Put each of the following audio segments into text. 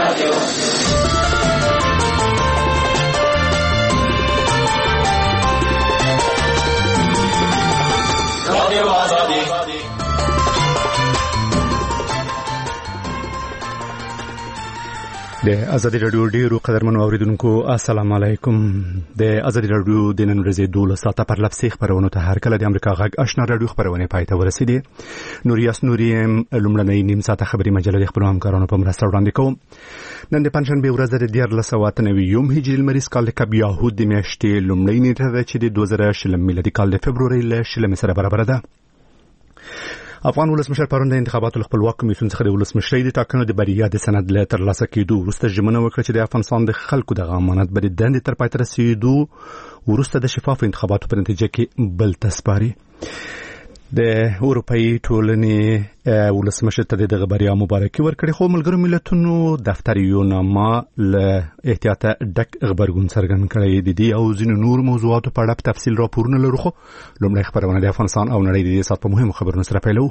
د ازادي رادیو ډیرو قدرمنو اوریدونکو السلام علیکم. د ازادي رادیو د نن ورځې 12 ساعته پر لپسې خبرونه ته هر کله د امریکا غږ آشنا رادیو خبرونه پای ته ورسېدې. نوریاس نوریم لومړنۍ نیم ساعته خبري مجله د خپل همکارانو په مرسته وړاندې کوم. نن د پنځشنبه ورځ د 1499 هجري لمریز کال د کب یهود د میاشتې لومړۍ نیټه ده چې د 2000 میلادي کال د فبروري له 20 سره برابر ده. افغان ولسمشر پرون د انتخاباتو خپلواک کمیسیون څخه د ولسمشرۍ د ټاکنو د بریا د سند له ترلاسه کېدو وروسته ژمنه وکړه چې د افغانستان د خلکو د امانت به د دندې تر پای ته رسېدو وروسته د شفاف انتخاباتو په نتیجه کې بل تسپاري. د اروپאי ټولنې ولسمشر ته د بریا مبارکي ورکړي، خو ملګرو ملتونو دفتر یو نامه له احتیاطه ډک خبرګون څرګند کړی. د دې او ځینو نور موضوعاتو په اړه په تفصیل راپورونه لرو، خو لومړی خبرونه د افغانستان او نړۍ د دې سات په مهمو خبرونو سره پیلوو.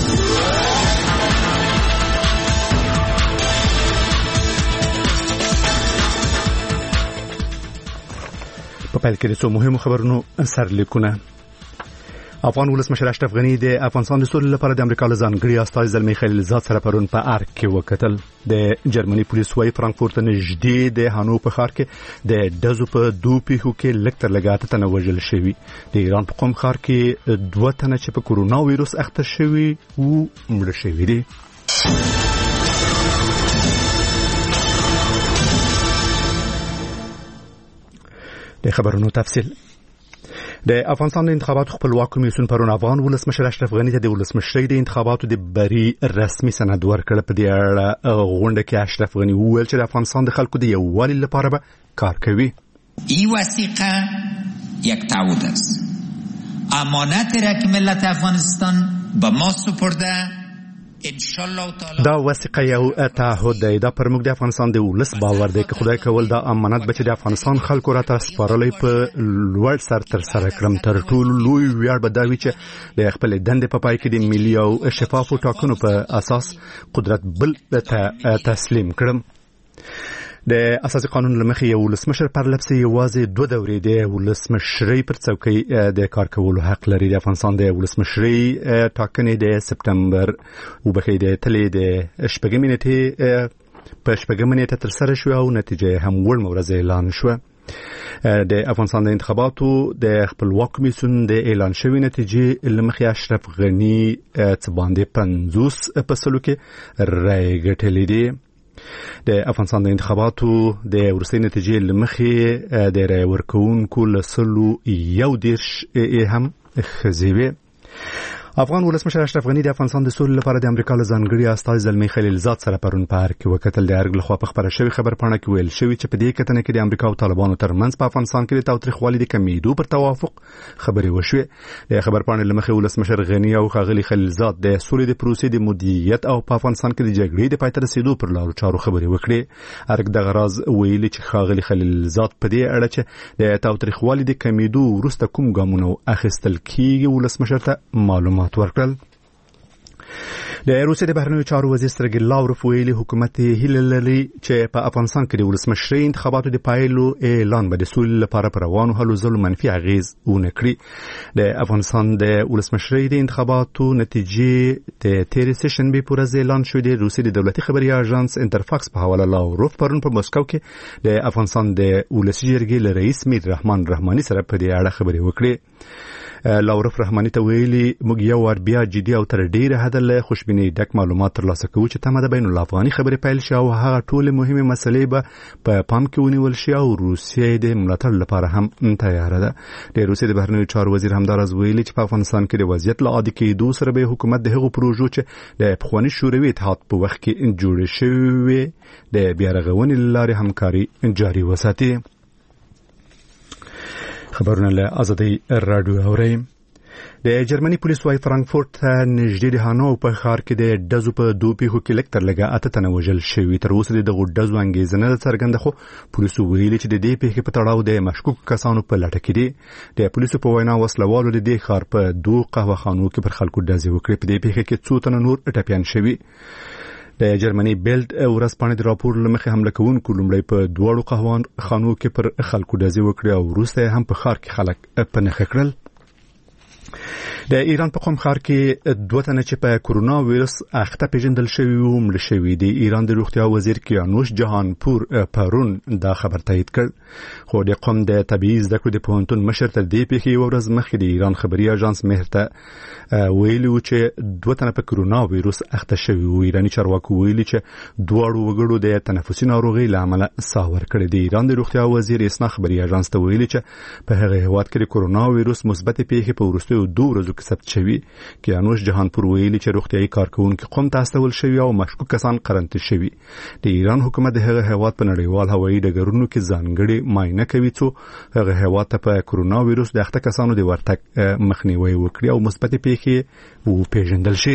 په پیل کې د څو مهمو خبرونو سرلیکونه. افغان ولسمشر اشرف غنی د افغانستان د سولې لپاره د امریکا له ځانګړي استازي زلمی خلیلزاد سره پرون په ارګ کې وکتل. د جرمني پولیس وايي فرانکفورت نږدې د هانو په ښار کې د ډزو په دوه پیښو کې لږ تر لږه 8 تنه وژل شوي. د ایران په قم ښار کې 2 تنه چې په کورونا وایروس اخته شوي او مړه شوي دي. د خبرونو تفصیل. د افغانستان د انتخاباتو خپلواک کمیسیون پرون افغان ولسمشر اشرف غنی ته د ولسمشرۍ د انتخاباتو د بری رسمي سند ورکړ. په دې اړه غونډه کې اشرف غنی وویل چې د افغانستان د خلکو د یووالي لپاره به کار کوي. این وثیقه یک تعهد است. امانت را که ملت افغانستان به ما سپرده دا وثیقه یو تعهد دی. دا پر موږ د افغانستان د ولس باور دی که خدای کول دا امانت به چې د افغانستان خلکو راته سپارلی په لوړ سر تر سره کړم. تر ټولو لوی ویاړ به دا وي چې د خپل دندې په پای کې د ملي او شفافو ټاکنو په اساس قدرت بل ته تسلیم کړم. د اساسي قانون لمخې یو ولسمشر پر لپسې یوازې 2 دورې د ولسمشرۍ پر څوکۍ د کار کولو حق لري. د افغانستان د ولسمشرۍ ټاکنې د سپټمبر او بخې د تلې د شپږمې نیټه تر سره شو او نتیجه هم وړ ورځ اعلان شو. د افغانستان د انتخاباتو د خپلواک کمیسیون د اعلان شوی نتیجې لمخې اشرف غنی څه باندې 50% کې رای ګټلې دي. د افغانستان د انتخاباتو د ورستۍ نتیجې لمخې د رای ورکوونکو له 111 هم ښځې. افغان ولسمشر اشرف غنی د افغانستان د سولې لپاره د امریکا له ځانګړي استازي زلمی خلیلزاد سره پرون په ارګ کې وکتل. د ارګ لخوا په خبره شوی خبرپاڼه کې ویل شوی چې په دې کتنه کې د امریکا او طالبانو ترمنځ په افغانستان کې د تاوتریخوالي د کمیدو پر توافق خبرې وشوې. د خبرپاڼې لمخې ولسمشر غنی او ښاغلي خلیلزاد د سولې د پروسې د مدیریت او په افغانستان کې د جګړې د پای ته رسیدو پر لارو چارو خبرې وکړې. ارګ د غراض ویلي چې ښاغلي خلیلزاد په دې اړه چې د تاوتریخوالي د کمیدو وروسته کوم ګامونه اخیستل کیږي ولسمشر ته معلومات ورکړل. د روسیې د بهرنیو چارو وزیر سرګی لاوروف ویلي حکومت هیله لري چې په افغانستان کې د ولسمشرۍ انتخاباتو د پایلو اعلان به د سولې لپاره پر روانو هلو ځلو منفي اغیز ونه کړي. د افغانستان د ولسمشرۍ د انتخاباتو نتیجې د تېرې سهشنبې په ورځ اعلان شوې. د روسیې د دولتي خبري اژانس انټرفاکس په حواله لاوروف پرون په مسکو کې د افغانستان د ولسي جرګې له رئیس میر رحمان رحماني سره په دې اړه خبرې وکړې. لاوروف رحماني ته ویلي موږ یو وار بیا جدي او تر ډیره حد له خوشبینۍ ډک معلومات ترلاسه کوو چې تمه د بین الافغاني خبرې پیل شي او هغه ټول مهمه مسلې به په پام کې ونیول شي او روسیې د ملاتړ لپاره هم تیار ده. د روسیې د بهرنیو چارو وزیر همدارز ویلي چې په افغانستان کې د وضعیت له عادي کېدو سره به حکومت د هغو پروژو چې د پخواني شوروي اتحاد په وخت کې جوړې شوې د بیا رغونې لارې همکاري جاري وساتي. خبرونه له ازادي رادیو اوري. د جرمني پولیس وايي فرانکفورت نږدې د هانو په ښار کې د ډزو په دوه پیښو کې لږ تر لږه 8 تنه وژل شوي. تر اوسه د ډزو انګیزه نه څرګنده، خو پولیسو ویلي چې د دې پیښې په تړاو د مشکوک کسانو په لټه کې دي. د پولیسو په وینا وسلوالو د دې ښار په 2 قهوهخانو کې پر خلکو ډزې وکړې. په دې پیښه کې 2 تنه نور ټپیان شوي. د جرمني بیلډ ورځپاڼې د راپور لمخې حمله کوونکو لومړی په دوړو قهوان خانو کې پر خلکو ډزې وکړې او وروسته هم په ښار کې خلک په نښه کړل. د ایران په قم ښار کې 2 تنه چې په کورونا وایرس اخته پیژندل شوی و مړ شوی دي. ایران د روغتیا وزیر کیانوش جهانپور پرون دا خبر تایید کړ. خو د قم د طبيعي زده کړو د پوهنتون مشر تر دې پیښې ورځ مخکې د ایران خبري اژانس مهر ته ویلي و چې 2 تنه په کورونا وایرس اخته شوی و. ایرانی چارواکو ویلي چې دواړو وګړو د تنفسي ناروغي لامل ساور کړی دی. ایران د روغتیا وزیر اسنا خبري اژانس ته ویلي چې په هغه هیواد کې د کورونا وایرس مثبت پیښې په وروستیو 2 ورځو کې ثبت شوی. کیانوش جهانپور ویلي چې روغتيایي کارکونکو قم ته استول شوی او مشکوک کسان قرنطینه شوی. د ایران حکومت د هغه هیواد په نړیوال هوایي ډګرونو کې ځانګړي معاینه کوي چې هغه هیواد ته په کورونا وایرس د اخته کسانو د ورتګ مخنیوي وکړي او مثبت پیښې وپیژندل شي.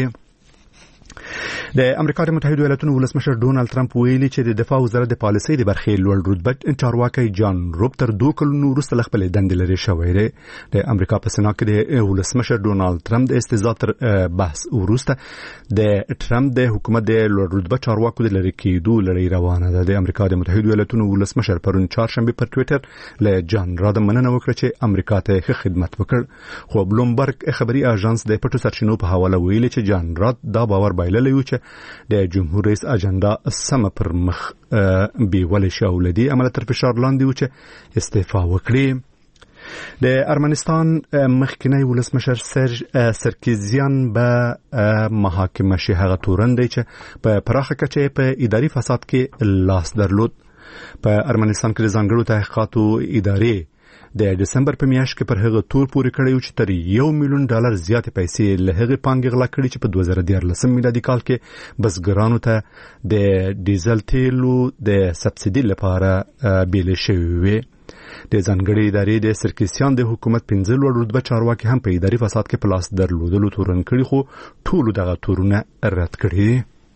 د امریکا د متحده ایالاتونو ولسمشر ډونالد ټرمپ ویلي چې د دفاع وزارت د پالیسۍ د برخې لوړ رتبه چارواکي جان روب تر 2 کلونو وروسته خپل دندې لري شوی دی. د امریکا په سېنات کې د ولسمشر ډونالد ټرمپ د استعزا تر بحث وروسته د ټرمپ د حکومت د لوړ رتبه چارواکو د لری کېدو لړۍ روانه ده. د امریکا د متحده ایالاتونو ولسمشر پرون چهارشنبه پر ټوئیټر له جان راد مننه وکړه چې امریکا ته ښه خدمت وکړ. خو بلومبرګ خبري اژانس د پټو سرچینو په حواله ویلي چې جان راد دا باور بایللی و چې د جمهور رئیس اجنډا سم پر مخ بیول شاولدي عمل تر فشار لاندې و چې استعفا وکړي. د ارمنستان مخکنی ولسمشر سرج سرکیزیان به محاکمه شي. هغه تورن دی چې په پراخه کچه په اداري فساد کې لاس درلود. په ارمنستان کې د ځانګړو تحقیقاتو ادارې د دسمبر په میاشت کې پر هغه تور پورې کړی چې تر $1 ملیون زیاتې پیسې له هغه پانګې غلا کړې چې په 2014 میلادي کال کې بزګرانو ته د ډیزل تیلو د سبسیډي لپاره بیل شوی وي. د ځانګړي ادارې د سرکیسیان د حکومت 15 لوړ رتبه چارواکي هم په اداري فساد کې پلاس درلودلو تورن کړي خو ټول دغه تورونه رد کړي.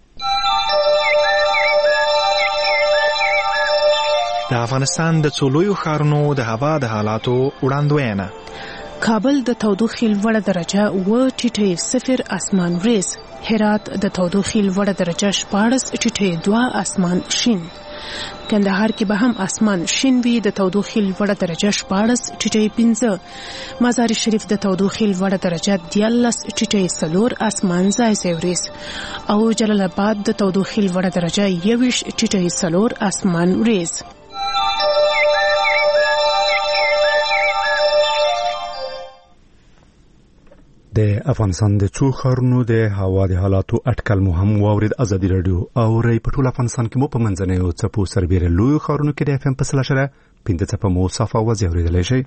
د افغانستان د څولویو ښارونو د هوا د حالاتو وړاندوینه. کابل د تودوخې لوړه درجه 0.0 اسمان ریز. هرات د تودوخې لوړه درجه 14.2 اسمان شین. کندهار کې به هم اسمان شین وي. د تودوخې لوړه درجه 14.5. مزار شریف د تودوخې لوړه درجه 14.4 اسمان ځایوريس او جلال آباد د تودوخې لوړه درجه 21.4 اسمان ریز. د افغانستان د څو ښارونو د هوا د حالاتو اټکل مو هم واورید. ازادي رادیو او ری په ټول افغانستان کې مو په منځنیو څپو سربېره لوی ښارونو کې د FM په 5.5 څپه مو صافه आवाज اوریدلای شي.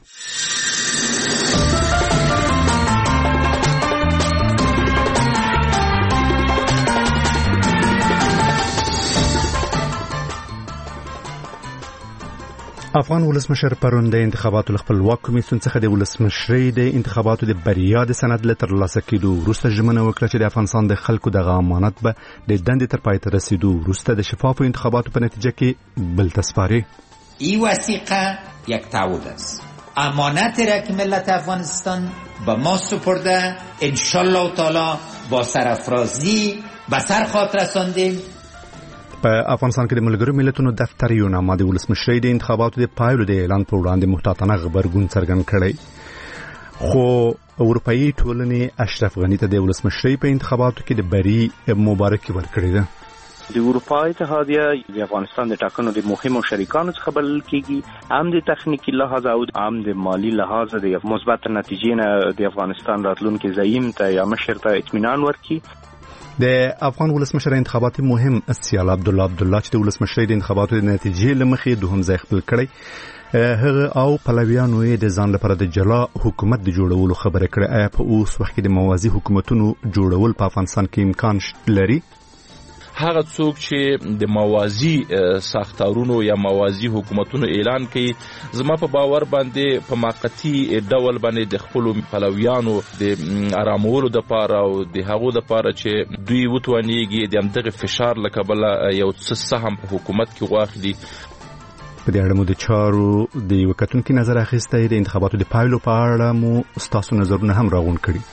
افغان ولسمشر پرون د انتخاباتو خپلواک کمیسیون څخه د ولسمشرۍ د انتخاباتو د بریا د سند لتر لاسه کېدو وروسته ژمنه وکړه چې د افغانستان د خلکو د امانت به د دندې تر پای ته رسیدو وروسته د شفافو انتخاباتو په نتیجه کې بل تسپاري. این وثیقه یک تعهد است. امانت را که ملت افغانستان به ما سپرده ان شاء الله تعالی با سرافرازی به سر خواهد رساندیم. په افغانستان کې د ملګرو ملتونو دفتر یو نامه د ولسمشرۍ د انتخاباتو د پایلو د اعلان په وړاندې محتاطانه خبرګون څرګند کړی. خو اروپאי ټولنې اشرف غنی ته د ولسمشرۍ په انتخاباتو کې د بری مبارکي ورکړې ده. د اروپا اتحادیه د افغانستان د ټاکنو د مهمو شریکانو څخه بلل کېږي. هم د تخنیکی لحاظ او هم د مالی لحاظ د مثبت نتیجې نه د افغانستان راتلونکي زعیم ته یا مشر ته اطمینان ورکړي. د افغان ولسمشر انتخاباتي مهم سیال عبدالله چې د ولسمشرۍ د انتخاباتو د نتیجې لمخې دوهم ځای خپل کړی. هغه او پلویانو یې د ځان لپاره د جلا حکومت د جوړولو خبره کړې. آیا په اوس وخت کې د موازی حکومتونو جوړول په افغانستان کې امکان لري؟ هغه څوک چې د موازی ساختارونو یا موازی حکومتونو اعلان کوي زما په باور باندې په موقتی ډول باندې د خپل پلویانو د آرامولو د پاره او د هغو د پاره چې دوی وتوانیږي د همدغه فشار لکبل یو څه سهم په حکومت کې واخلي. په دې اړه مو د چارو د وکټونکو نظر اخیسته. د انتخاباتو د پایلو په اړه مو ستاسو نظرونه هم راغون کړي.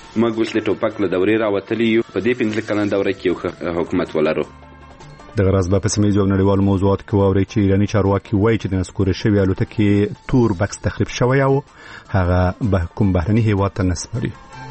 موږ اوس د ټوپک له دورې راوتلي یو. په دې 15 کلن دوره کې یو حکومت ولرو. د غرض په سیمه او نړیوال موضوعات کې واوري چې ایرانی چارواکي وایي چې د نسکور شوی الوتکې تور بکس تخریب شوی او هغه به کوم بهرني هیواد ته نسپاري.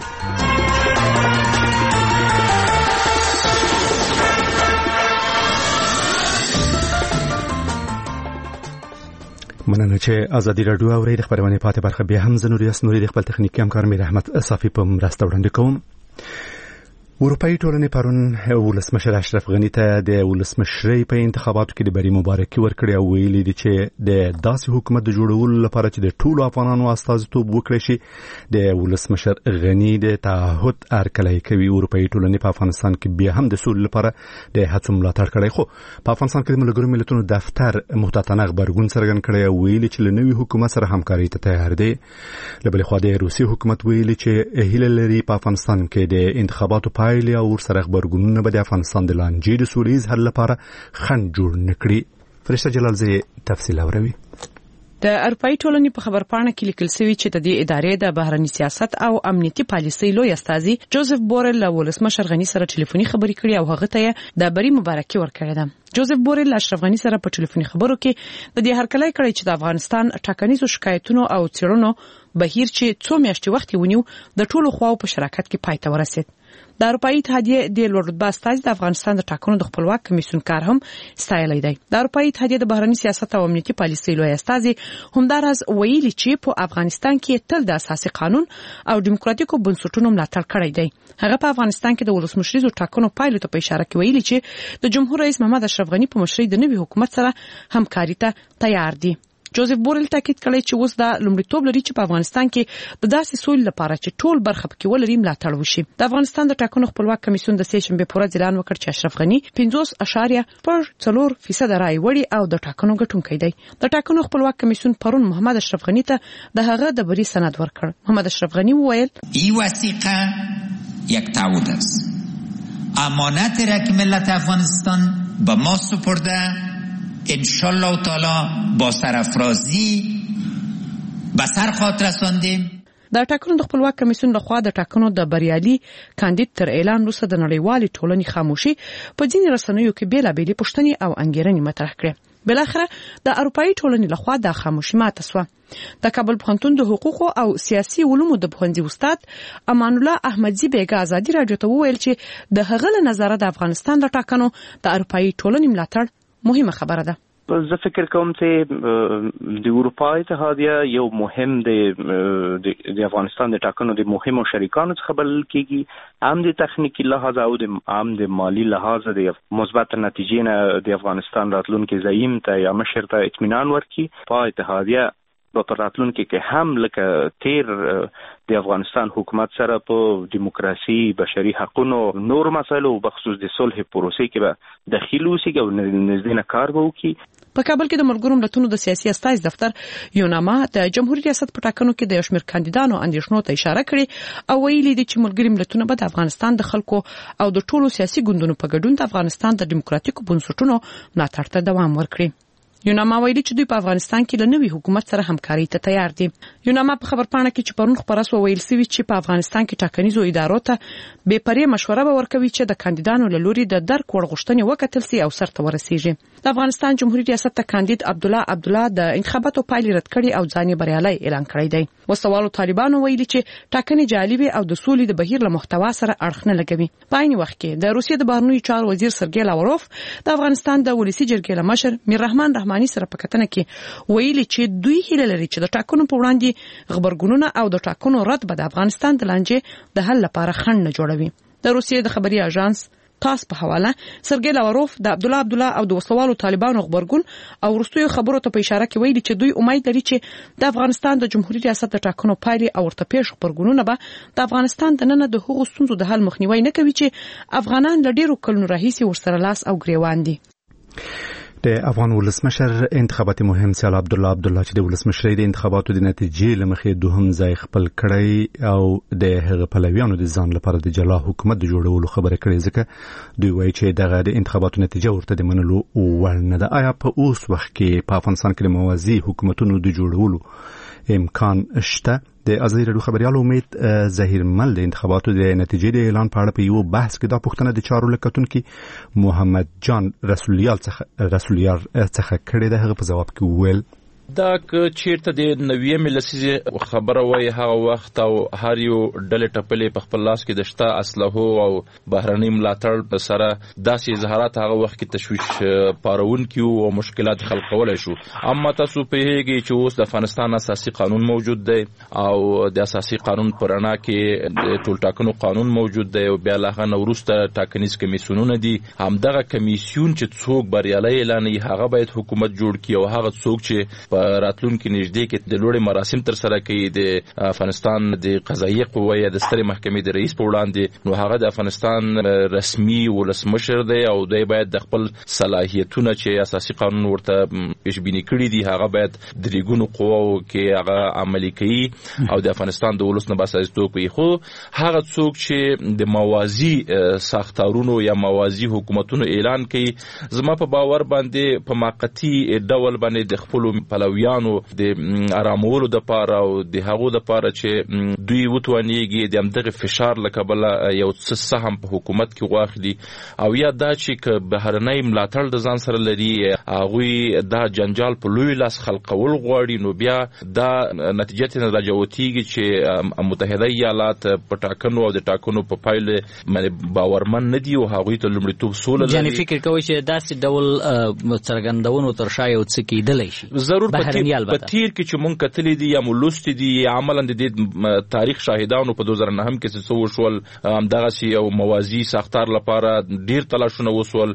مننه چې ازادي رادیو اوري. د خبرونه پاتې برخه بیا هم زنوري اسنوري د خپل تخنیکی همکار میر احمد صافی په مرسته وړاندې کوم. اروپאי ټولنې پرون ولسمشر اشرف غنی ته د ولسمشرۍ په انتخاباتو کې د بری مبارکي ورکړې او ویلي دي چې د داسې حکومت د جوړولو لپاره چې د ټولو افغانانو استازیتوب وکړي شي د ولسمشر غنی د تعهد هرکلی کوي. اروپאי ټولنې په افغانستان کې بیا هم د سولې لپاره د هڅو ملاتړ کړی، خو په افغانستان کې د ملګرو ملتونو دفتر محتاطانه غبرګون څرګند کړی او ویلي چې له نوي حکومت سره همکاري ته تیار دی. له بلې خوا د روسي حکومت ویلي چې هیله لري په افغانستان کې د انتخاباتو پایلې او ورسره خبرګونونه به د افغانستان د لانجې د سولهییز حل لپاره خنډ جوړ نکړي. فرشته جلالزی تفصیل اوري. د اروپאי ټولنې په خبرپاڼه کې لیکل شوی چې د دې ادارې د بهرنی سیاست او امنیتي پالیسۍ لوی استازي جوزف بورل له ولسمشر غنی سره ټلیفوني خبرې کړې او هغه ته د بری مبارکي ورکړه ده. جوزف بورل له اشرف غنی سره په ټلیفوني خبرو کې د دې هرکلی کړی چې د افغانستان ټاکنیزو شکایتونو او څېړنو بهیر چې څو میاشتې وخت ونیو د ټولو خواو په شراکت کې پای ته ورسید. د اروپאי اتحادیه د لوړ رتبه استازي د افغانستان د ټاکنو د خپلواک کمیسیون کار هم ستایلی دی. د اروپאי اتحادیه د بهرنی سیاست او امنیتي پالیسۍ لوی استازي همداراز ویلي چې په افغانستان کې تل د اساسي قانون او دیموکراتیکو بنسټونو ملاتړ کړی دی. هغه په افغانستان کې د ولسمشریزو ټاکنو پایلو ته په اشاره کې ویلي چې د جمهور رئیس محمد اشرف غنی په مشرۍ د نوي حکومت سره همکاري ته تیار دي. جوزف بورل تاکید کړی چې اوس دا لومړیتوب لري چې په افغانستان کې د داسې سولې لپاره چې ټول برخه پکې ولري ملاتړ وشي. د افغانستان د ټاکنو خپلواک کمیسیون د سې شنبې پر ورځ اعلان وکړ چې اشرف غنی 50.4% رای وړي او د ټاکنو ګټونکی دی. د ټاکنو خپلواک کمیسیون پرون محمد اشرف غنی ته د هغه د بری سند ورکړ. محمد اشرف غنی وویل این وثیقه یک تعهد است. امانت را که ملت افغانستان به ما سپرده انشالله تعالی با سرافرازی به سر خواهد رساندیم. د ټاکنو د خپلواک کمیسیون لخوا د ټاکنو د بریالي کاندید تر اعلان وروسته د نړیوالې ټولنې خاموشي په ځینې رسنیو کې بیلابېلې پوښتنې او انګیرنې مطرح کړې. بلاخره د اروپאי ټولنې لخوا د خاموشي ماته شوه. د کابل پوهنتون د حقوقو او سیاسي علومو د پوهنځي استاد امان الله احمدزي بیګا ازادي راډیو ته وویل چې د هغه له نظره د افغانستان د ټاکنو د اروپאי ټولنې ملاتړ مهمه خبره ده. زه فکر کوم چې د اروپאי اتحادیه یو مهم د افغانستان د ټاکنو د مهمو شریکانو څخه بلل کیږي. هم د تخنیکی لحاظ او هم د مالی لحاظ د مثبت نتیجې نه د افغانستان راتلونکي زعیم ته یا مشر ته اطمینان ورکړي. په اتحادیه په راتلونکي کې هم لکه تیر د افغانستان حکومت سره په دیموکراسي، بشري حقوقو، نور مسایلو بخصوص د صلح پروسې کې به دخیل اوسي او نږدې نه کار وکړي. په کابل کې د ملګرو ملتونو د سیاسي استازي دفتر یو نامه د جمهوریت ریاست په ټاکنو کې د یو شمېر کاندیدانو اندېښنو ته اشاره کړې او ویلي دي چې ملګري ملتونه به د افغانستان د خلکو او د ټولو سیاسي ګوندونو په ګډون د افغانستان د دیموکراتیکو بنسټونو ملاتړ ته دوام ورکړي. یوناما ویلي چې دوی په افغانستان کې له نوي حکومت سره همکاري ته تیار دي. یوناما په خبرپاڼه کې چې پرون خبره سو ویل سوي چې په افغانستان کې ټاکنیزو ادارو ته بې پرې مشوره به ورکوي چې د کاندیدانو له لوري د درک وړ غوښتنې وکتل سي او سرته ورسیږي. د افغانستان جمهوریت ریاست ته کاندید عبدالله د انتخاباتو پایلې رد کړي او ځان یې بریالي اعلان کړی دی. وسوالو طالبانو ویلي چې ټاکنې جالبه او د سولې د بهیر له محتوا سره اړخ نه لګوي. په عین وخت کې د روسیې د بهرنیو چارو وزیر سرګی لاوروف د افغانستان د ولسی جرګې له مشر میر رحمان رحماني سره په کتنه کې ویلي چې دوی هیله لري چې د ټاکنو په وړاندې خبرګونونه او د ټاکنو رد به د افغانستان د لانجې د حل لپاره خنډ نه جوړوي. د روسیې د خبري اژانس تاس په حواله سرګی لاوروف د عبدالله او د وسوالو طالبانو خبرګون او وروستیو خبرو ته په اشاره کې ویلي چې دوی امید لري چې د افغانستان د جمهوریت ریاست د ټاکنو پایلې او ورته پیښ خبرګونونه به د افغانستان د نن د حقوقو ستونزو د حل مخنیوي نه کوي چې افغانان له ډیرو کلونو راهیسې ورسره لاس او ګریوان دي. د افغان ولسمشر انتخاباتي مهم سیال عبدالله چې د ولسمشرۍ د انتخاباتو د نتیجې لمخې دوهم ځای خپل کړی او د هغه پلویانو د ځان لپاره د جلا حکومت د جوړولو خبره کړې ځکه دوی وایي چې دغه د انتخاباتو نتیجه ورته د منلو وړ نه ده. آیا په اوس وخت کې په افغانستان کې د موازي حکومتونو د جوړولو امکان شته؟ د ازادي راډیو خبريال امید ظهیر مل د انتخاباتو د نتیجې د اعلان په اړه په یو بحث کې دا پوښتنه د چارو لکتونکو محمد جان رسولیار څخه کړې ده. هغه په جواب کې وویل دا که چیرته د نوې لسیزه خبره وای هغه وخت او هر یو ډلې ټپلې په خپل لاس کې دشته اسلحه او بهرنی ملاتړ سره داسې اظهارات هغه وخت کې تشویش پارون کیو او مشکلات خلقول شو. اما تاسو په هیګي چې اوس د افغانستان اساسي قانون موجود دی او د اساسي قانون پرانا کې ټول ټاکنو قانون موجود دی او بیا له نورسته ټاکنیز کمیسیونونه دي. همدغه کمیسیون چې څوک بریالي اعلان یې هغه باید حکومت جوړ کړي او هغه څوک چې راتلونکي نږدې کې د لوړې مراسم تر سره کوي د افغانستان د قضایي قوې د سترې محکمې د رئیس په وړاندې نو هغه د افغانستان رسمي ولسمشر دی او دوی باید د خپل صلاحیتونه چې اساسي قانون ورته پیشبینی کړی دي هغه باید د ریګونو قواو کې هغه عملي کوي او د افغانستان د ولس نه باسازیتوب کوي. خو هغه څوک چې د موازی ساختارونو یا موازی حکومتونو اعلان کوي زما په باور باندې په موقتی ډول باندې د خپل پلویانو د آرامولو د پاره او د هغو د پاره چې دوی وتوانیږي د همدغه فشار لکبل یو څه سهم په حکومت کې واخلي او یا دا چې بهرنۍ ملاتړ د ځان سره لري هغه دا جنجال په لوی لاس خلقول غواړي نو بیا دا نتیجه ته راځوتیږي چې متحده ایالات په ټاکنو او د ټاکنو په پایله باندې باورمن نه دي او هغه ته لومړیتوب سول لري. یعنی فکر کوي چې داسې ډول څرګندونو تر شا یو څه کېدلی شي. ضرور په تیر کې چې مونږ کتلې دي یا مولستي دي عملاً د تاریخ شاهدانو په 2009 کې څه وشول همدغه سی او موازی ساختار لپاره ډیر تلاشونه وسول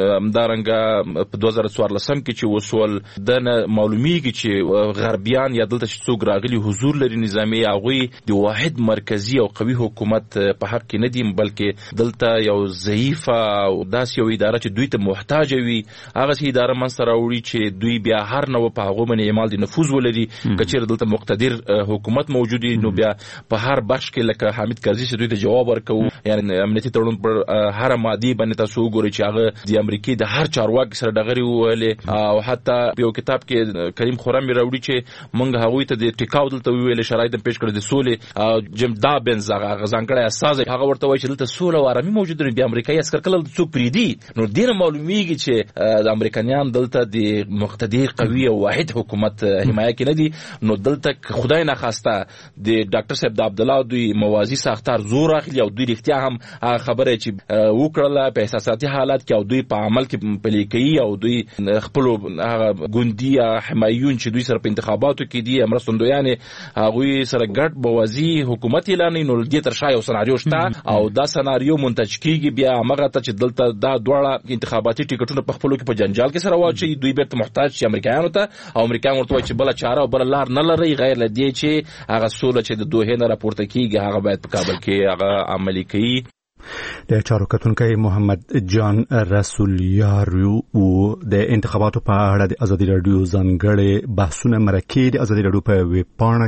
همدارنګه په 2014 کې چې وسول د معلومیږي چې غربیان یا دلته چې څوک راغلي حضور لري نظامی هغه د واحد مرکزی او قوي حکومت په حق کې نه دي بلکې دلته یو ضعیفه او داسې یو اداره چې دوی ته محتاج وي هغه سي اداره منځ راوړي چې دوی بیا هر نو په هغه باندې اعمال د نفوذ ولري کچېر دلته مقتدر حکومت موجود نو بیا په هر بخش کې لکه حامد کرزي چې دوی ته جواب ورکو یعنی امنیتي تړون پر هر مادي باندې تاسو وګورئ چې هغه د امریکای د هر چارواکي سره دغری ویلې او حتی په کتاب کې کریم خرم راوړي چې مونږ هغه ته د ټیکاو دلته ویل شرایط پیش کړل د سولې او جیم دا بنزغه غزانګړی اساس هغه ورته وایي چې دلته سوله او آرامي موجود دی. د امریکای عسكر کله څوک پریدي نو ډیر معلومیږي چې د امریکایان دلته د مقتدر قوي او واحد حکومت حمایت کې نه دي نو دلته خدای نه خواسته د ډاکټر صاحب د عبد الله دوی موازی ساختار زور اخلي او دوی رښتیا هم خبره چې وکړه په احساساتي حالات کې او دوی په عمل کې پلي کوي او دوی خپل ګوندي حمایون چې دوی سره په انتخاباتو کې دي امرستندویان هغه سره ګډ موازی حکومت اعلان نو د تر شای او سناریو شته او دا سناریو منتج کیږي بیا هغه ته چې دلته دا دواړه انتخاباتي ټیکټونه په خپلو کې په جنجال کې سره واچي دوی بیرته محتاج شي امریکایانو ته او امریکایان ورته چې بل چاره او بل لار نه لري غیر لدی چې هغه سوله چې د دوه نه راپورته کیږي هغه باید په کابل کې هغه عملي کوي. د چارو کتونکو محمد جان رسولیار او د انتخاباتو په اړه د ازادي راډیو ځانګړي بحثونه مرکې د ازادي راډیو په ویب پاڼه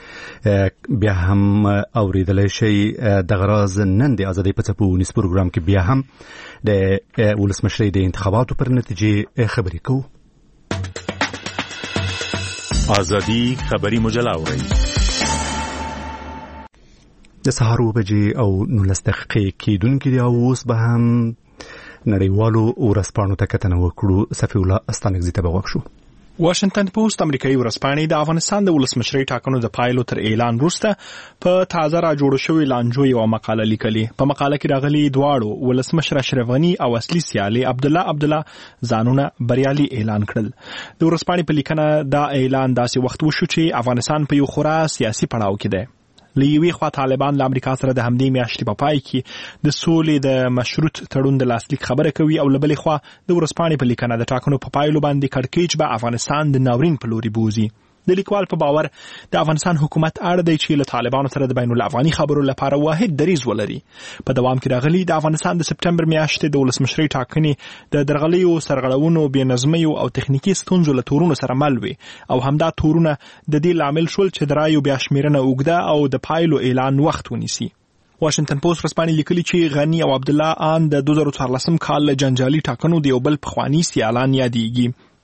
کې بیا هم اوریدل شي. د غراز نن د ازادي په څپونیز پروګرام کې بیا هم د ولسمشرۍ د انتخاباتو پر نتیجې خبرې کوو. ازادي خبری مجله اورئ د سهار 9:00 او 19 دقیقې کېدونکې دی او اوس به هم نړیوالو ورځپاڼو ته کتنه وکړو. صفی الله استانګزي ته وغوښو. واشنگټن پوسټ امریکایي ورځپاڼې د افغانستان د ولسمشرۍ ټاکنو د پایلو تر اعلان وروسته په تازه را جوړ شوی لانجو یو مقاله لیکلي. په مقاله کې راغلي دواړو ولسمشر اشرف غني او اصلي سیالي عبد الله ځانونه بریالي اعلان کړل. د ورځپاڼې په لیکنه دا اعلان داسې وخت وشو چې افغانستان په یو خورا سیاسي پړاو کې دی. لیوی خوا طالبان له امریکا سره د همدې میاشتې په پای کې د سولې د مشروط تړون د لاسلیک خبره کوي او له بلې خوا د ورځپاڼې په لیکنه د ټاکنو په پایلو باندې کړکېچ به افغانستان د ناورین په لوري بوزي. د لیکوال په باور د افغانستان حکومت اړ دی چې له طالبانو سره د بین الافغاني خبرو لپاره واحد دریځ ولري. په دوام کې راغلي د افغانستان د سپټمبر میاشتې د ولسمشرۍ ټاکنې د درغلیو سرغړونو بېنظمیو او تخنیکي ستونزو له تورونو سره مل وي او همدا تورونه د دې لامل شول چې د رایو بیا شمیرنه اوږده او د پایلو اعلان وخت ونیسي. واشنگټن پوسټ ورځپاڼې لیکلي چې غني او عبد الله آن د 2014 کال له جنجالي ټاکنو د یو بل پخوانی سیالان یادېږي.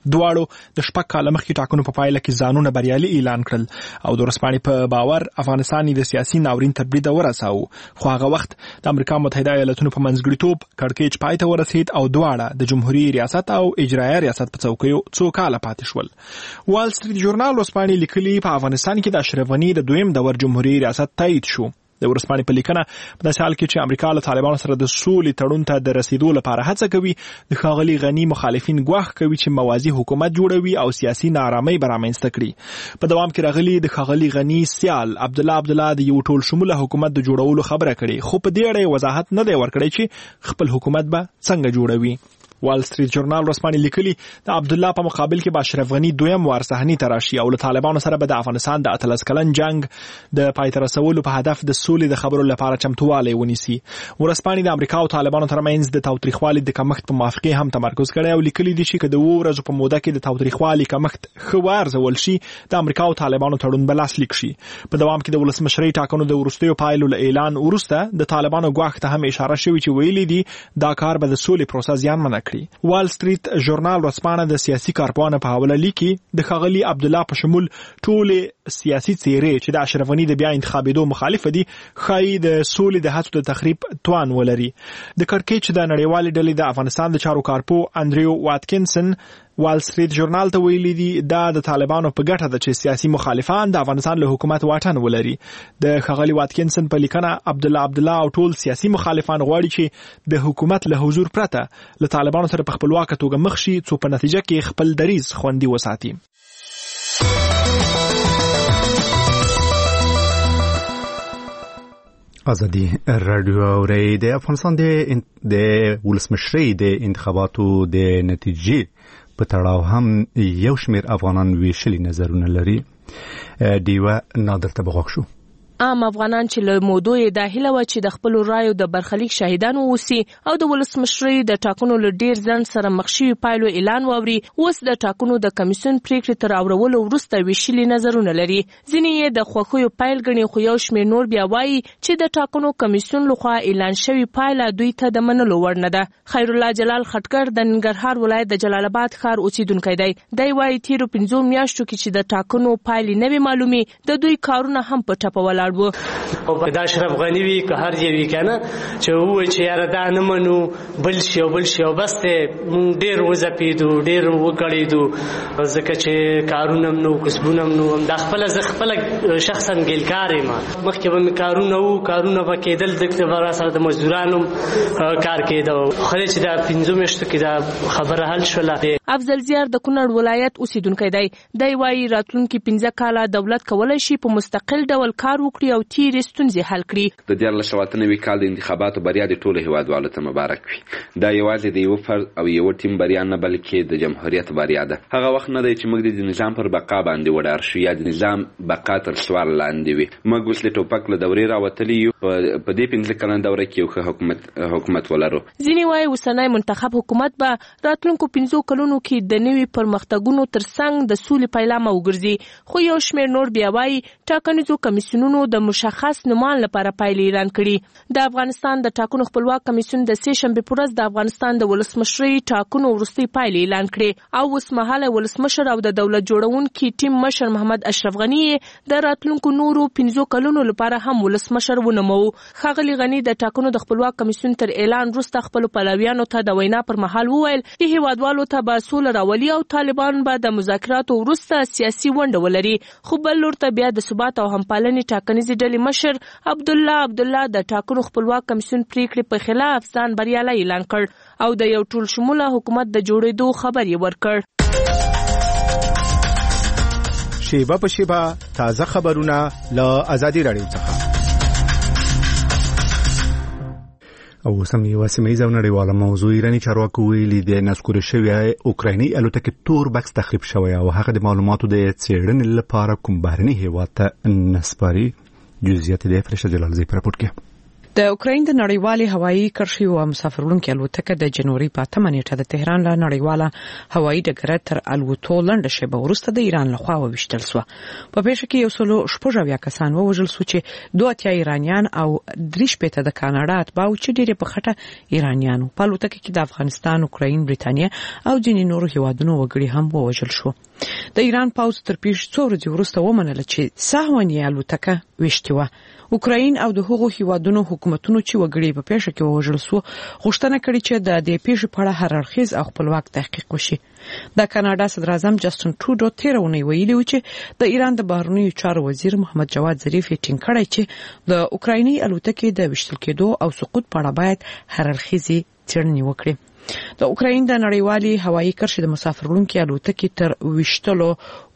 دواړو د شپږ کال مخکې ټاکنو په پایله کې ځانونه بریالي اعلان کړل او د ورځپاڼې په باور افغانستان د سیاسي ناورین تر بریده ورساو، خو هغه وخت د امریکا متحده ایالاتونو په منځګړیتوب کړکېچ پای ته ورسید او دواړه د جمهوریت ریاست او اجرایه ریاست په څوکیو څو کاله پاتې شول. وال سټریټ ژورنال ورځپاڼې لیکلي په افغانستان کې د اشرف غني د دویم دور جمهوریت ریاست تایید شو. د ورځپاڼې په لیکنه په داسې حال کې چې امریکا له طالبانو سره د سولې تړون ته د رسیدو لپاره هڅه کوي، د ښاغلي غني مخالفین ګواښ کوي چې موازي حکومت جوړوي او سیاسي نارامۍ به رامنځته کړي. په دوام کې راغلي د ښاغلي غني سیال عبدالله د یو ټول شموله حکومت د جوړولو خبره کړې، خو په دې اړه وضاحت نه دی ورکړی چې خپل حکومت به څنګه جوړوي. وال سټریټ ژورنال ورځپاڼې لیکلي د عبدالله په مقابل کې به اشرف غني دویم وار صحنې ته راشي او له طالبانو سره به د افغانستان د 18 کلن جنگ د پای ته رسولو په هدف د سولې د خبرو لپاره چمتووالی ونیسي. ورځپاڼې د امریکا او طالبانو ترمنځ د تاوتریخوالي د کمښت په موافقې هم تمرکز کړی او لیکلي دي چې که د 2 ورځو په موده کې د تاوتریخوالي کمښت ښه وارزول شي، د امریکا او طالبانو تړون به لاسلیک شي. په دوام کې د ولسمشرۍ ټاکنو د وروستیو پایلو له اعلان وروسته د طالبانو ګواښ ته هم اشاره شوې چې ویلي دي دا کار به د سولې پروسه زیانمنه کړي. وال سټریټ ژورنال ورځپاڼه د سیاسي کارپوهانو په حواله لیکي د ښاغلي عبدالله په شمول ټولې سیاسي څیرې چې د اشرف غني د بیا انتخابېدو مخالفه دي ښایي د سولې د هڅو د تخریب توان ولري. د کړکېچ د نړیوالې ډلې د افغانستان د چارو کارپوه انډریو واتکینسن وال سټریټ ژورنال ته ویلي دي دا د طالبانو په ګټه ده چې سیاسي مخالفان د افغانستان له حکومت واټن ولري. د ښاغلي واتکینسن په لیکنه عبدالله او ټول سیاسي مخالفان غواړي چې د حکومت له حضور پرته له طالبانو سره په خپلواکه توګه مخ شي څو په نتیجه کې خپل دریځ خوندي وساتي. ازادي رادیو اوري د افغانستان د ولسمشرۍ د انتخاباتو د نتیجې په تړاو هم یو شمېر افغانان ویشلي نظرونه لري. دیوه نادر ته بغوښ شو. عام افغانان چې له مودو یې د هیله و چې د خپل رایو د برخلیک شاهدان اوسي او د ولسمشرۍ د ټاکنو له ډیر ځنډ سره مخ شوي پایلو اعلان واوري، اوس د ټاکنو د کمیسیون پریکړې تر اورولو وروسته ویشلي نظرونه لري. ځینې یې د خوښیو پایل ګڼي، خو یو شمېر نور بیا وایي چې د ټاکنو کمیسیون لخوا اعلان شوی پایله دوی ته د منلو وړ نه ده. خیرالله جلال خټګر د ننګرهار ولایت د جلال آباد ښار اوسیدونکی دی. دی وایي تیرو 5 میاشتو کې چې د ټاکنو پایلې نه وي معلومې، د دوی کارونه هم په ټپه ولاړ وو. او دا اشرف غني وی که هر یوي کنه چې وای چې یاره دا نه منو بل شي او بس ته ډیر وځپیدو ډیر وکړیدو ځکه چې کارونه نو کسبونه نو د خپل شخصا ګلکارې ما مخکې به کارونه به کېدل د ورا سره د مزدورانو کار کېدو، خو چې دا 5 میاشتو کې دا خبره حل شوله. افضل زیار د کونړ ولایت اوسیدونکی دی. دی وایي راتلونکي 15 کاله دولت کولای شي په مستقل ډول کار وکړي او تیرې ستونزې حل کړي. د 1999 کال د انتخاباتو بریا د ټولو هیوادوالو ته مبارک وي. دا یوازې د یو فرد او یو ټیم بریا نه بلکې د جمهوریت بریا ده. هغه وخت نه دی چې موږ د نظام پر بقا باندې وډار شو یا د نظام بقا تر سوال لاندې وي. موږ اوس له ټوپک له دورې راوتلي یو، په دې 15 کلن دوره کې یو ښه حکومت ولرو. ځینې وایي اوسنی منتخب حکومت به راتلونکو 15 کلونو کې د نوي پرمختګونو ترڅنګ د سولې پیلامه وګرځي، خو یو شمېر نور بیا وایي ټاکنیزو کمیسیونونو د مشخص نومان لپاره پایلې اعلان کړي. د افغانستان د ټاکنو خپلواک کمیسیون د 3 شنبه پر ورځ د افغانستان د ولسمشرۍ ټاکنو وروستۍ پایلې اعلان کړي او اوس مهاله ولسمشر او د دولت جوړونکي ټیم مشر محمد اشرف غني د راتلونکو نورو 15 کلونو لپاره هم ولسمشر ونومو. ښاغلي غني د ټاکنو د خپلواک کمیسیون تر اعلان وروسته خپل پلویانو ته د وینا پر مهال وویل چې هیوادوالو ته به سوله راولي او طالبان به د مذاکراتو وروسته سیاسي ونډه ولري. خو بل لور ته بیا د ثبات او همپالنې ټاکنیزې ډلې مشر عبدالله د ټاکنو خپلواک کمیسیون پریکړې په خلاف ځان بریالی اعلان کړ او د یو ټول شموله حکومت د جوړېدو خبر یې ورکړ. شیبه په شیبه تازه خبرونه له ازادي رادیو څخه. او سمي وسیمه او نړیواله موضوع ایرانی چارواکو ویلي د نذکر شوی اوکرایني الوتکې تور بکس تخریب شوی او هغه د معلوماتو د څېړنې لپاره کوم بهرني هیواد ته نسپاري. جزئیات د فرشته جلال زی پر راپورټ کې. د اوکراین د نړیوالې هوایي کرښې او مسافرونکو الوتکه د جنوري په 8 نیټه د تهران له نړیواله هوایي ډګر تر الوتو لنډه شیبه وروسته د ایران لخوا وویشتل شو. په پیښه کې یو سلو شپږ کسان ووژل شو چې 2 ایرانیان او 3 د کاناډا اتباع چې ډېر په خټه ایرانیانو. په الوتکه کې د افغانستان، اوکراین، بریتانیا او ځینې نورو هیوادونو وګړي هم ووژل شو. د ایران پوځ تر پیښې څو ورځې وروسته ومنله چې سهون یې الوتکه ویشتې وه. اوکراین او د هغو هیوادونو حکومتونو چې وګړي په پیښه کې وژل شو غوښتنه کړې چې د دې پیښې په اړه هر اړخیز او خپلواک تحقیق وشي. د کاناډا صدر اعظم جسټن ټروډو تیرونی ویلي و چې د ایران د بهرنیو چارو وزیر محمد جواد ظریف ټینګ کړی چې د اوکرایني الوتکې د ویشتل کېدو او سقوط په اړه باید هر اړخیزي څېړنې وکړي. د اوکراین د نړیوالې هوایي کرښې د مسافرونکو الوتکې تر ویشتلو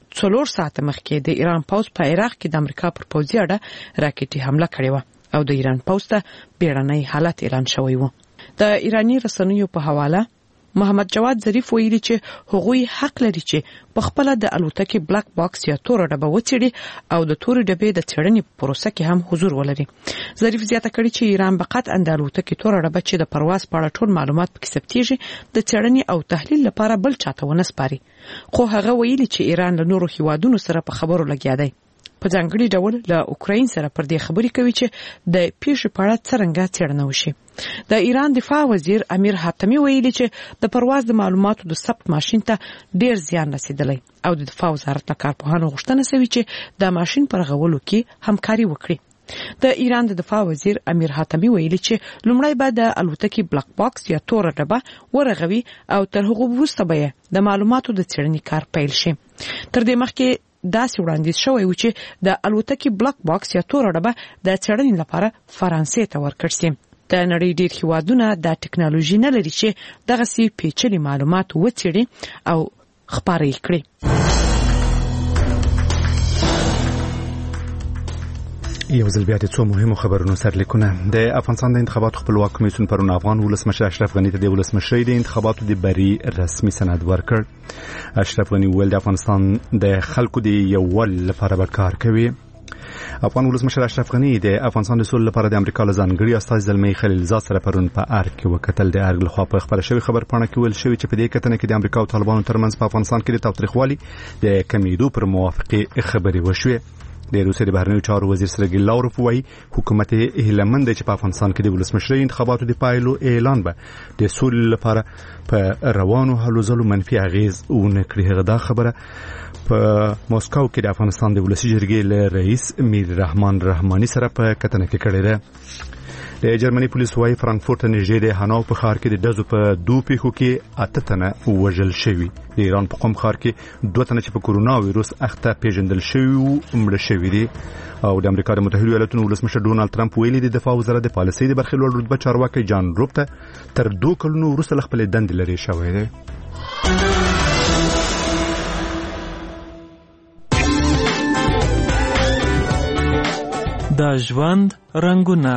4 ساعته مخکې د ایران پوځ په عراق کې د امریکا پر پوځي اډه راکټي حمله کړې و او د ایران پوځ ته بیړنی حالت اعلان شوی و. د ایرانی رسنیو په حواله محمد جواد ظریف ویلي چې هغوی حق لري چې په خپل د الوتکې بلاک باکس یا تور ډبه وڅېړي او د تور ډبې د څېړنې په پروسه کې هم حضور ولري. ظریف زیاته کړې چې ایران به قطعا د الوتکې تور ډبه چې د پرواز په اړه ټول معلومات پکې ثبتېږي د څېړنې او تحلیل لپاره بل چاته ونه سپاري. خو هغه ویلي چې ایران له نورو هیوادونو سره په خبرو لګیا دی. په ځانګړي ډول له اوکراین سره پر دې خبرې کوي چې د پیښې په اړه څرنګه څېړنه وشي. د ایران دفاع وزیر امیر حاتمی ویلي چې د پرواز د معلوماتو د ثبت ماشين ته ډیر زیان رسیدلی او د دفاع وزارت له کارپوهانو غوښتنه شوې چې د ماشين پر غولو کې همکاري وکړي. د ایران د دفاع وزیر امیر حاتمی ویلي چې لومړی به د الوتکې بلاک باکس یا تور ډبه ورغوي او تر هغه وروسته به د معلوماتو د څېړنې کار پیل شي. تر دې مخکې داسې وړاندیز شوی و چې د الوتکې بلاک باکس یا تور ډبه د څېړنې لپاره فرانسې ته ورکړل شي. د نړۍ ډېر هیوادونه د ټکنالوژي نه لري چې دغه سي پیچلي معلومات وڅېړي او خپاره یې کړي. یو ځل بیا د څو مهمو خبرونو سرلیکونه. د افغانستان د انتخاباتو خپلواک کمیسیون پرون افغان ولسمشر اشرف غنی ته د ولسمشرۍ د انتخاباتو د بری رسمي سند ورکړ. اشرف غنی ویل د افغانستان د خلکو د یووالي لپاره به کار کوي. افغان ولسمشر اشرف غنی د افغانستان د سولې لپاره د امریکا له ځانګړي استازي زلمی خلیلزاد سره پرون په ارګ کې وکتل. د ارګ لخوا په خبره شوی خبر پاڼه کې ویل شوی چې په دې کتنه کې د امریکا او طالبانو ترمنځ په افغانستان کې د تاوتریخوالي د کمیدو پر موافقه خبرې وشوې. د روسیې د بهرنیو چارو وزیر سرګی لاوروف وایي حکومت هیلمند چې په افغانستان کې د ولسمشرۍ انتخاباتو د پایلو اعلان به د سولې لپاره په روانو هلو ځلو منفي اغیز ونه کړي. هغه دا خبره په مسکو کې د افغانستان د ولسي جرګې له رئیس میر رحمان رحماني سره په کتنه کې کړې ده. د جرمني پولیس وايي فرانکفورت نږدې د هانو په ښار کې د دزو په 2 پیښو کې 8 تنه وژل شوي. د ایران په قم ښار کې 2 تنه چې په کورونا وایروس اخته پیژندل شوي او مړه شوي دي. او د امریکا د متحده ایالاتونو ولسمشر ډونالد ټرمپ ویلي د دفاع وزارت د پالیسۍ د برخې لوړ رتبه چارواکي جان روب ته تر 2 کلونو وروسته خپل دندې لري شوی دی. د ژوند رنگونه.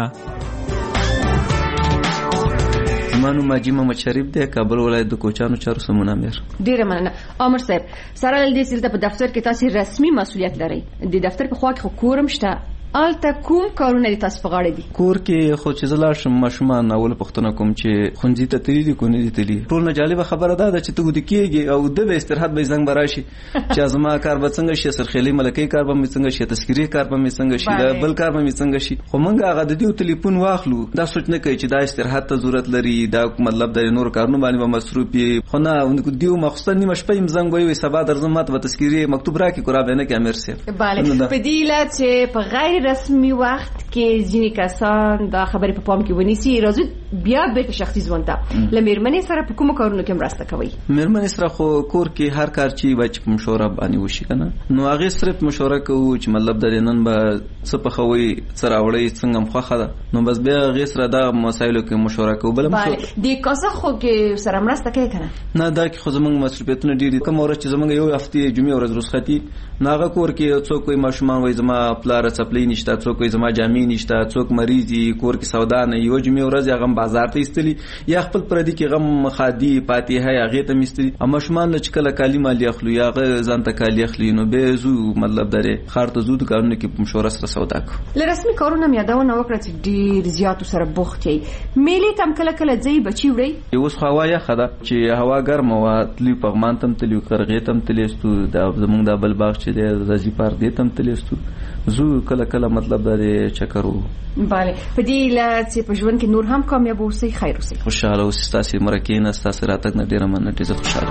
زمانو ماجی محمد شریف د کابل ولایت د کوچانو چارو سمون امیر. ډیره مننه عمر صاحب. سره ل دې سره په دفتر کې تاسو رسمي مسؤلیت لرئ. د دفتر په خوا کې کورم شته. آلته کوم کارونه دي تاسو په غاړه دي؟ کور کې خو چې زلا شم ماشومان اول پښتنه کوم چې خونځي ته تللی کو نه دي تللی. ټول نه جالب خبره ده چې ته ود کېږي او د به استراحت به زنګ براشي چې ازما کار به څنګه شي، سرخېلي ملکي کار به څنګه شي، تذکيري کار به څنګه شي، دا بل کار به څنګه شي. خو مونږ هغه د دې ټلیفون واخلو دا سوچ نه کوي چې دا استراحت ته ضرورت لري، دا مطلب د نور کارونو باندې مصروف یې. خو نه دیو مخصوصا نیمه شپه زنګ وي سبا درځم ته تذکيري مکتوب راکې کورا به نه کې امیر سي. bale په دې لات چې په غیر رسمي وخت کې ځینې کسان دا خبرې په پام کې ونیسي راځي بیا به شخصي ژوند ته لمرمنې سره په کوم کارونو کې مرسته کوي. مرمنې سره خو کور کې هر کار چې بچ په مشوره باندې وشي کنه نو هغه صرف مشوره کوو چې مطلب د نن به څه په خوي سره وړي څنګه مخه ده نو بس بیا هغه سره دا مسایلو کې مشوره کوو. بل مشوره د کاسه خو کې سره مرسته کوي کنه نه دا کې خو زمونږ مسؤلیتونه ډېری کوم ورځ چې زمونږ یو هفته جمعې ورځ رخصتي ناغه کور کې څوک کوئی ماشومان وای زما پلار چپلې نشته، څوک وایي زما جامې نشته، څوک مریض دي، کور کې سودا نه، یو جمعې ورځ هغه بازار ته ایستلی یا خپل پردي کې غم خادي فاتحه هغه ته مستری. اما شمان چې کله کالی مالی اخلو یا ځان ته کالی اخلي نو به زو مطلب درې خار ته زو د کارونه کې مشوره سره سودا کو. لرسمي کارونه مې یادونه وکړه چې ډیر زیات سره بوخت یې میلې تم کله کله ځي بچي وړي. اوس هوا یا خدا چې هوا ګرمه وا تلی پغمان تم تلی کرغې تم تلیستو د زمونږ د بل باغ چې د زازي پار دې تم تلیستو زو کله کله مطلب درې چکرو. bale په دې لاره چې په ژوند کې نور هم کامیاب اوسئ، خیر اوسئ، خوشاله اوسئ. تاسو مرکه نه تاسو راتګ نه ډیره مننه، ډیره خوشاله.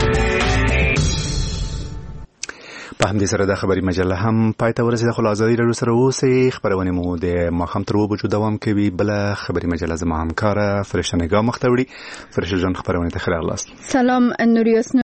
په همدې سره د خبري مجله هم پای ته ورسېده. خو ازادي راډیو سره اوسئ. خبرونه مو د ماښام تر 2 بجو دوام کوي. بل خبري مجله زما همکاره فرشته نگاه مخته وړي. فرشته جان خبرونه ته خیر اغلاست. سلام نوریوس